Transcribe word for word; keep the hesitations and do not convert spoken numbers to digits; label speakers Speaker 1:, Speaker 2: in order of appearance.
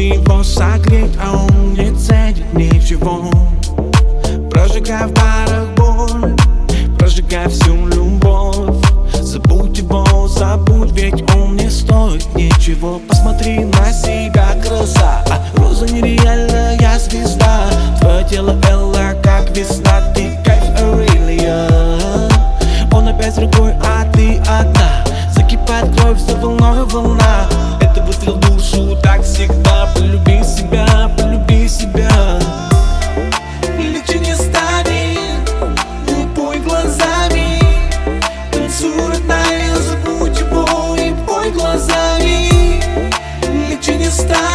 Speaker 1: его согреть, а он не ценит ничего. Прожигай в барах боль, прожигай всю любовь. Забудь его, забудь, ведь он не стоит ничего. Посмотри на себя, краса, а роза нереальная звезда. Твое тело Элла, как весна, ты кайф Арилия. Он опять другой, а ты одна. Закипает кровь, за волною волна. Это выстрел в душу, так всегда. Полюби себя, полюби себя. Легче не станет, не пой глазами. Танцуй, родная, забудь его и пой глазами. Легче не станет.